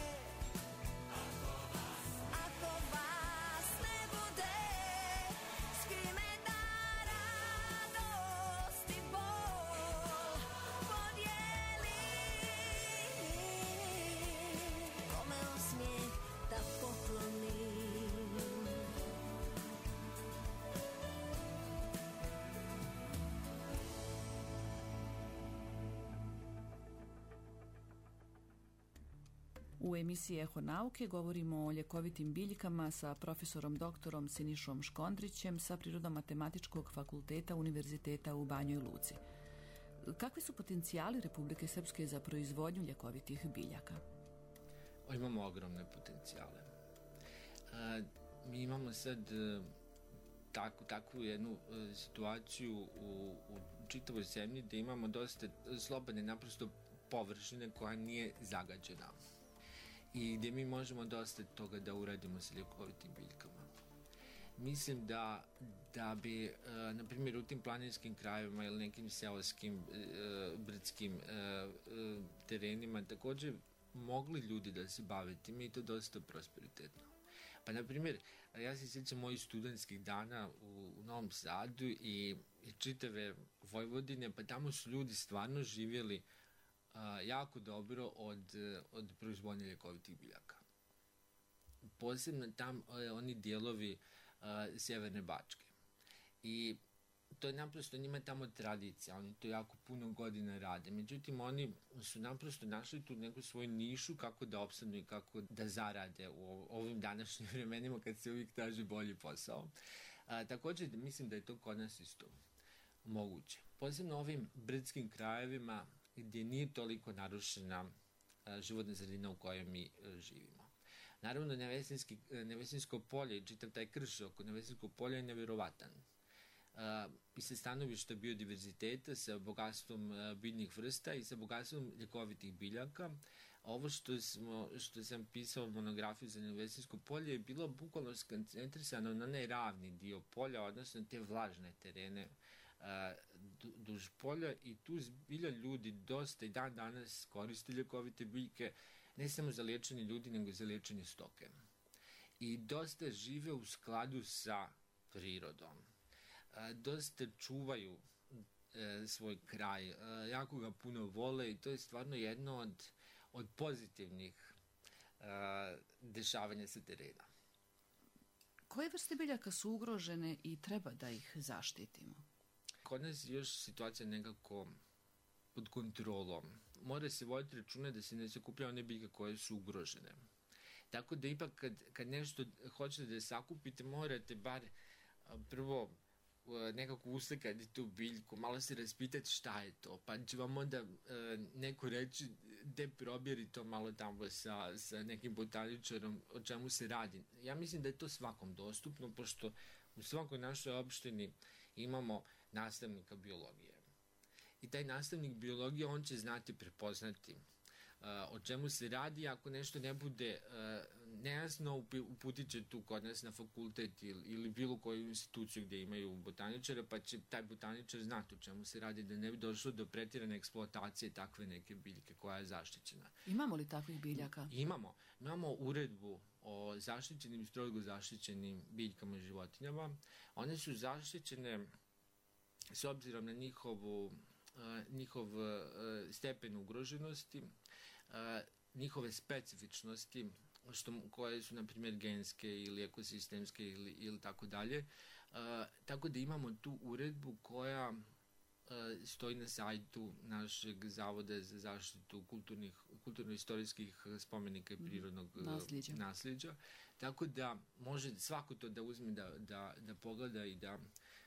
ako vas ne bude, s kime da radost i bol podijeli. Kome osmijeh da poklonim, U emisiji Eho nauke govorimo o ljekovitim biljkama sa profesorom doktorom Sinišom Škondrićem sa Prirodno-matematičkog fakulteta Univerziteta u Banjoj Luci. Kakvi su potencijali Republike Srpske za proizvodnju ljekovitih biljaka? Imamo ogromne potencijale. E, mi imamo sad e, takvu, takvu jednu e, situaciju u, u čitavoj zemlji da imamo dosta slobodne naprosto površine koja nije zagađena i gdje mi možemo dosta toga da uradimo sa ljekovitim biljkama. Mislim da, da bi, e, na primjer, u tim planinskim krajevima ili nekim seoskim, e, brdskim e, e, terenima također mogli ljudi da se bave time i to dosta prosperitetno. Pa, na primjer, ja se sjećam mojih studentskih dana u, u Novom Sadu i, i čitave Vojvodine, pa tamo su ljudi stvarno živjeli a, jako dobro od, od proizvodnje ljekovitih biljaka. Posebno tam a, oni dijelovi a, Sjeverne Bačke. I to je naprosto njima tamo tradicija, oni to jako puno godina rade. Međutim, oni su naprosto našli tu neku svoju nišu kako da opstanu i kako da zarade u ovim današnjim vremenima kad se uvijek traži bolji posao. A, također, mislim da je to kod nas isto moguće. Posebno ovim brdskim krajevima gdje nije toliko narušena a, životna sredina u kojoj mi a, živimo. Naravno, Nevesinski, Nevesinsko polje i čitav taj krš oko Nevesinskog polja je nevjerovatan. Uh, i sa stanovišta biodiverziteta, sa bogatstvom uh, biljnih vrsta i sa bogatstvom ljekovitih biljaka. Ovo što, smo, što sam pisao monografiju za Nevesinsko polje je bilo bukvalno skoncentrisano na onaj ravni dio polja, odnosno te vlažne terene uh, du, duž polja i tu zbilja ljudi dosta i dan danas koriste ljekovite biljke, ne samo za liječenje ljudi, nego za liječenje stoke. I dosta žive u skladu sa prirodom. Dosta čuvaju e, svoj kraj, e, jako ga puno vole i to je stvarno jedno od, od pozitivnih e, dešavanja sa terena. Koje vrste biljaka su ugrožene i treba da ih zaštitimo? Kod nas je još situacija nekako pod kontrolom. Mora se voditi računa da se ne sakuplja one biljke koje su ugrožene. Tako da ipak kad, kad nešto hoćete da sakupite, morate bar prvo nekako uslikati tu biljku, malo se raspitati šta je to, pa će vam onda e, neko reći gde probjeri to malo tamo sa, sa nekim botaničarom o čemu se radi. Ja mislim da je to svakom dostupno, pošto u svakoj našoj opštini imamo nastavnika biologije. I taj nastavnik biologije, on će znati prepoznati uh, o čemu se radi. Ako nešto ne bude uh, nejasno, uputit će tu kod nas na fakultet ili, ili bilo koju instituciju gdje imaju botaničare, pa će taj botaničar znati o čemu se radi, da ne bi došlo do pretirane eksploatacije takve neke biljke koja je zaštićena. Imamo li takvih biljaka? Imamo. Imamo uredbu o zaštićenim, strogo zaštićenim biljkama i životinjama. One su zaštićene s obzirom na njihovu, uh, njihov uh, stepen ugroženosti, uh, njihove specifičnosti, što, koje su, na primjer, genske ili ekosistemske ili, ili tako dalje. Uh, tako da imamo tu uredbu koja uh, stoji na sajtu našeg Zavoda za zaštitu kulturnih, kulturno-istorijskih spomenika i prirodnog nasljeđa. nasljeđa. Tako da može svako to da uzme, da, da, da pogleda i da,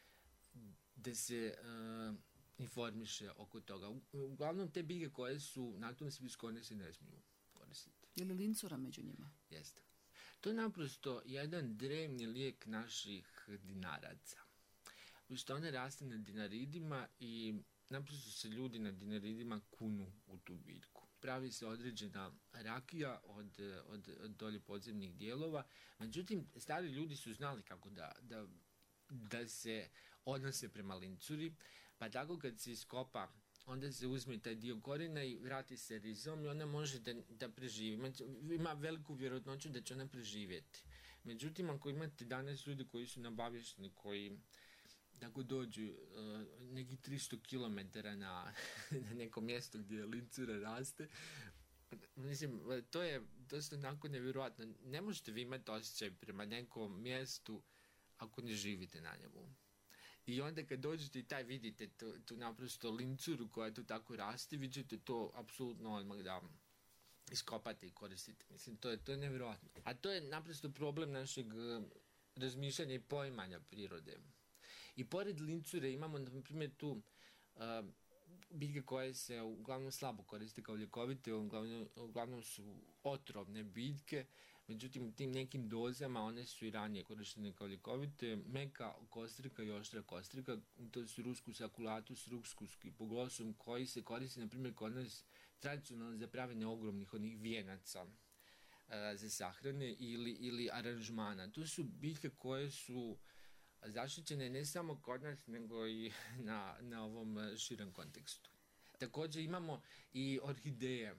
da se uh, informiše oko toga. U, uglavnom te biljke koje su na tom spisku, one se ne smiju koristiti. Je li lincura među njima? Jeste. To je naprosto jedan drevni lijek naših dinaraca. Što one raste na dinaridima i naprosto se ljudi na dinaridima kunu u tu biljku. Pravi se određena rakija od, od, od dolje podzemnih dijelova. Međutim, stari ljudi su znali kako da, da, da se odnose prema lincuri, pa tako kad se iskopa, onda se uzme taj dio korena i vrati se rizom i ona može da, da preživi. Ima, ima veliku vjerojatnoću da će ona preživjeti. Međutim, ako imate danas ljudi koji su nabavješni, koji tako dođu uh, nekih tristo kilometara na, na neko mjesto gdje lincura raste, mislim, to je dosta onako nevjerojatno. Ne možete vi imati osjećaj prema nekom mjestu ako ne živite na njemu. I onda kad dođete i taj vidite tu, tu naprosto lincuru koja tu tako raste, vi ćete to apsolutno odmah da iskopate i koristite. Mislim, to je, to je nevjerojatno. A to je naprosto problem našeg uh, razmišljanja i poimanja prirode. I pored lincure imamo, na primjer, tu uh, biljke koje se uglavnom slabo koriste kao ljekovite, uglavnom, uglavnom su otrovne biljke, međutim u tim nekim dozama one su i ranije korištene kao ljekovite. Meka kostrika i oštra kostrika, to su ruskus aculatus, ruskus hipoglosum, koji se koriste, na primjer, kod nas tradicionalno za pravljanje ogromnih onih vijenaca uh, za sahrane ili, ili aranžmana. To su biljke koje su zaštićene ne samo kod nas, nego i na, na ovom širem kontekstu. Također imamo i orhideje.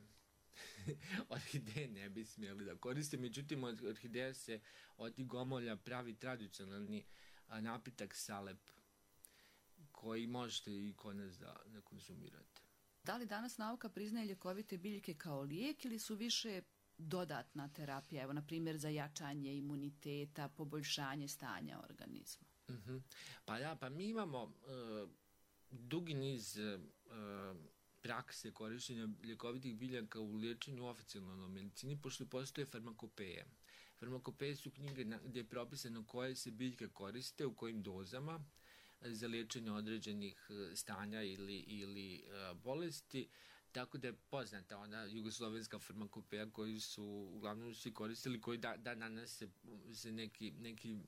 Orhideje ne bi smjeli da koriste, međutim od orhideja se od tih gomolja pravi tradicionalni napitak salep, koji možete i kod nas da, da konzumirate. Da li danas nauka priznaje ljekovite biljke kao lijek ili su više dodatna terapija, evo na primjer za jačanje imuniteta, poboljšanje stanja organizma? Uh-huh. Pa da, pa mi imamo uh, dugi niz uh, prakse korištenja ljekovitih biljaka u liječenju oficijalno medicini, pošto postoje farmakopeje. Farmakopeje su knjige na, gdje je propisano koje se biljke koriste, u kojim dozama za liječenje određenih stanja ili, ili uh, bolesti. Tako da je poznata ona jugoslovenska farmakopeja koju su uglavnom svi koristili, koji da, da danas se, se neki, neki,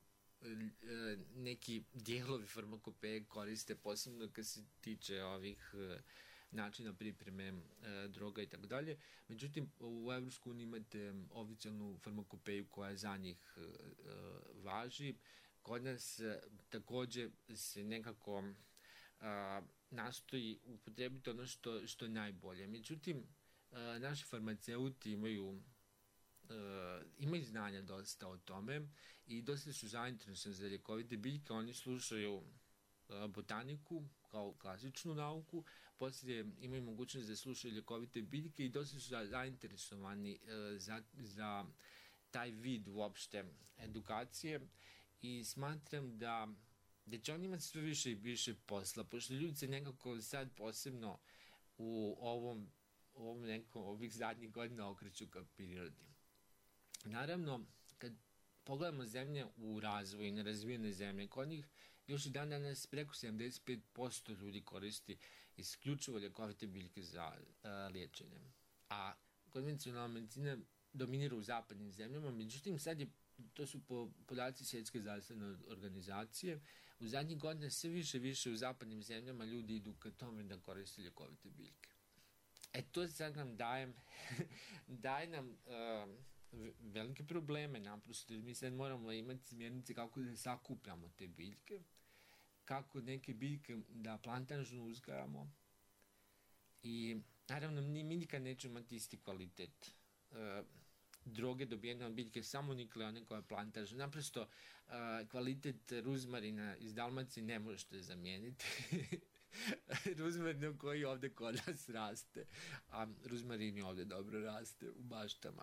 neki dijelovi farmakopeje koriste, posebno kad se tiče ovih načina pripreme droga i tako dalje. Međutim, u Evropskoj uniji imate oficijalnu farmakopeju koja za njih važi. Kod nas također se nekako a, nastoji upotrebiti ono što, što je najbolje. Međutim, a, naši farmaceuti imaju, a, imaju znanja dosta o tome i dosta su zainteresovani za ljekovite biljke. Oni slušaju a, botaniku kao klasičnu nauku, poslije imaju mogućnost da slušaju ljekovite biljke i dosta su zainteresovani a, za, za taj vid uopšte edukacije i smatram da da će on imati sve više i više posla, pošto ljudi se nekako sad posebno u ovom, ovom nekom, ovih zadnjih godina okreću ka prirodi. Naravno, kad pogledamo zemlje u razvoju, nerazvijene zemlje, kod njih još i dan danas preko sedamdeset pet posto ljudi koristi isključivo ljekovite biljke za uh, liječenje. A konvencionalna medicina dominira u zapadnim zemljama, međutim sad je, to su po podaci Svjetske zdravstvene organizacije, u zadnjih godina sve više više u zapadnim zemljama ljudi idu ka tome da koriste ljekovite biljke. E to sad nam daje, daje nam uh, velike probleme, naprosto mi sad moramo imati smjernice kako da sakupljamo te biljke, kako neke biljke da plantažno uzgajamo i naravno mi nikad nećemo imati isti kvalitet uh, droge dobijene od biljke samo nukleone koja je plantažna. Naprosto uh, kvalitet ruzmarina iz Dalmacije ne možete zamijeniti. Ruzmarin koji ovdje kod nas raste, a ruzmarin je ovdje dobro raste u baštama.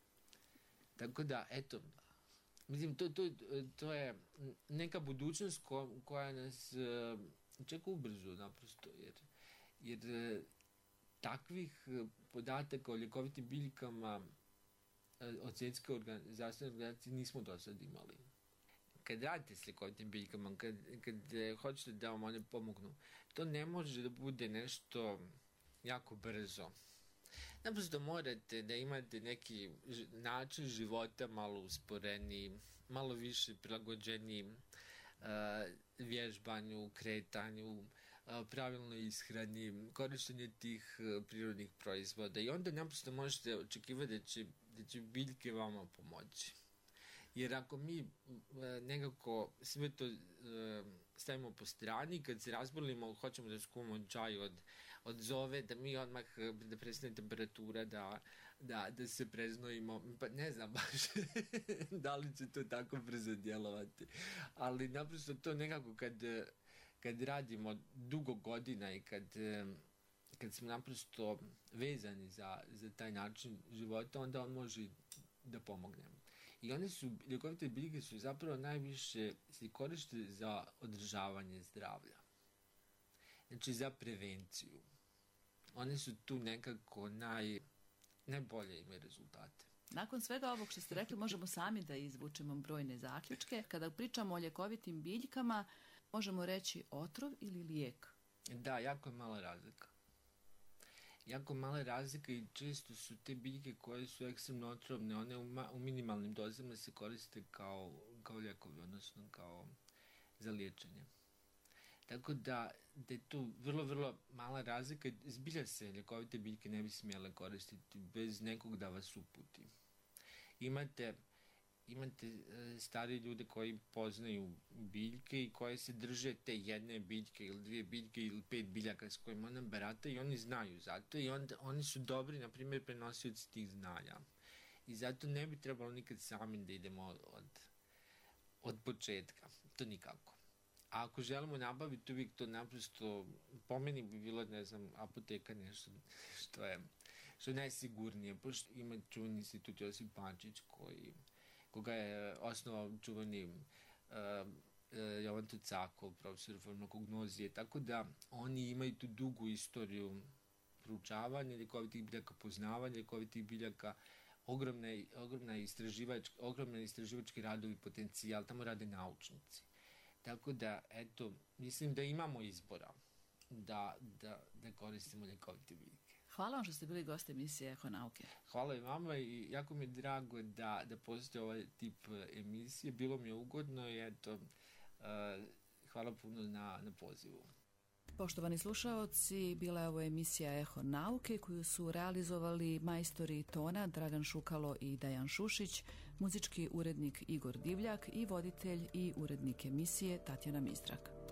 Tako da, eto, mislim, to, to, to je neka budućnost ko, koja nas uh, čak ubrzo naprosto, jer, jer e, takvih e, podataka o ljekovitim biljkama e, od svjetske organ, zdravstvene organizacije nismo do sad imali. Kad radite s ljekovitim biljkama, kad, kad e, hoćete da vam one pomognu, to ne može da bude nešto jako brzo. Naprosto morate da imate neki ž, način života malo usporeniji, malo više prilagođeniji uh, vježbanju, kretanju, uh, pravilnoj ishrani, korištenje tih uh, prirodnih proizvoda i onda naprosto možete očekivati da će, da će biljke vama pomoći. Jer ako mi uh, nekako sve to uh, stavimo po strani, kad se razbolimo, hoćemo da skuvamo čaj od, od zove, da mi odmah, da prestane temperatura, da, da, da se preznojimo, pa ne znam baš da li će to tako brzo djelovati, ali naprosto to nekako kad, kad radimo dugo godina i kad, kad smo naprosto vezani za, za taj način života, onda on može da pomogne. I one su, ljekovite biljke su zapravo najviše se koriste za održavanje zdravlja. Znači za prevenciju. One su tu nekako naj, najbolje imaju rezultate. Nakon svega ovog što ste rekli, možemo sami da izvučemo brojne zaključke. Kada pričamo o ljekovitim biljkama, možemo reći otrov ili lijek? Da, jako je mala razlika. Jako mala razlika i često su te biljke koje su ekstremno otrovne, one u, ma, u minimalnim dozama se koriste kao, kao lijekovi, odnosno kao za liječenje. Tako da, da je tu vrlo, vrlo mala razlika. Zbilja se ljekovite biljke ne bi smjele koristiti bez nekog da vas uputi. Imate, imate e, stari ljude koji poznaju biljke i koje se drže te jedne biljke ili dvije biljke ili pet biljaka s kojima ona barata i oni znaju zato i onda, oni su dobri, na primjer, prenosioci tih znanja. I zato ne bi trebalo nikad sami da idemo od, od, od početka. To nikako. A ako želimo nabaviti, uvijek to naprosto, po meni bi bilo, ne znam, apoteka nešto što je, što je najsigurnije, pošto ima čuveni institut Josip Pančić, koji, koga je osnovao čuveni uh, uh, Jovan Tucakov, profesor farmakognozije, tako da oni imaju tu dugu istoriju proučavanja ljekovitih biljaka, poznavanja ljekovitih biljaka, ogromna, ogromna istraživač, ogromna istraživački radovi, potencijal, tamo rade naučnici. Tako da, eto, mislim da imamo izbora da, da, da koristimo ljekovite biljke. Hvala vam što ste bili gost emisije Eho nauke. Hvala i vama i jako mi je drago da, da postoji ovaj tip emisije. Bilo mi je ugodno i eto, uh, hvala puno na, na pozivu. Poštovani slušaoci, bila je ovo emisija Eho nauke koju su realizovali majstori tona Dragan Šukalo i Dajan Šušić, muzički urednik Igor Divljak i voditelj i urednik emisije Tatjana Mistrak.